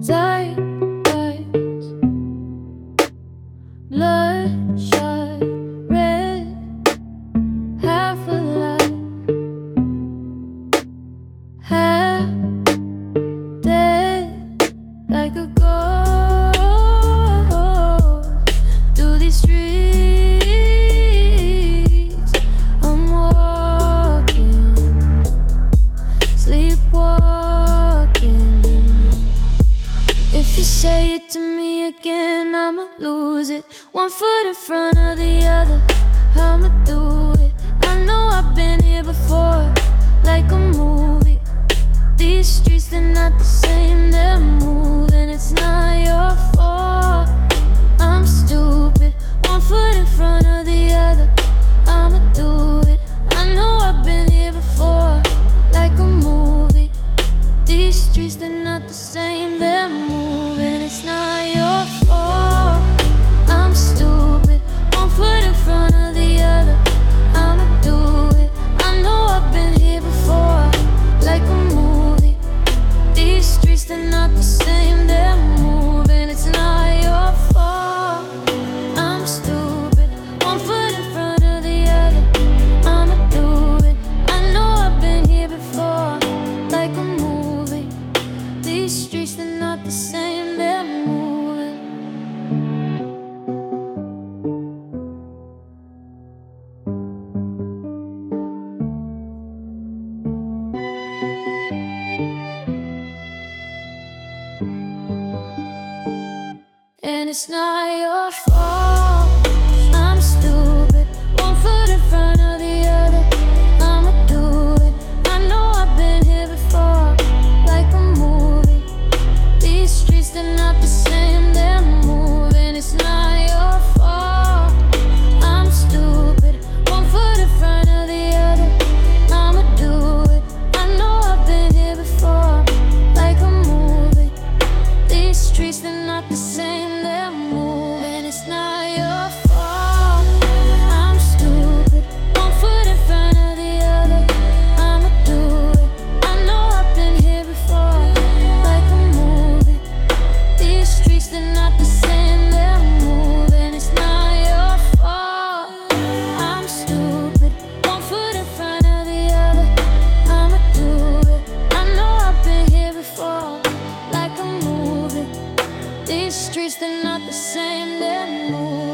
Dark eyes, bloodshot red, half alive, half dead, like a ghost through these streets. I'm walking, sleepwalking. If you say it to me again, I'ma lose it. One foot in front of the other, I'ma do it. I know I've been here before, like a movie. These streets, they're not the same, they're moving. It's not your fault, I'm stupid. One foot in front of the other, I'ma do it. I know I've been here before, like a movie. These streets, they're not the same, they're moving. It's not your fault, I'm stupid. One foot in front of the other, I'ma do it. I know I've been here before, like a movie. These streets, they're not the same, they're moving. It's not your fault, I'm stupid. One foot in front of the other, I'ma do it. I know I've been here before, like a movie. These streets, they're not the same, they're moving. And it's not your fault, I'm stupid. One foot in front of the other, I'ma do it. I know I've been here before, like a movie. These streets, they're not the same, they're moving. It's not your fault, I'm stupid. One foot in front of the other, I'ma do it. I know I've been here before, like a movie. These streets, they're not the same, they're moving. It's not your fault, I'm stupid. One foot in front of the other, I'ma do it. I know I've been here before, like a movie. These streets, they're not the same, they're moving. It's not your fault, I'm stupid. One foot in front of the other, I'ma do it. I know I've been here before, like a movie. These streets, they're not the same, they're moving.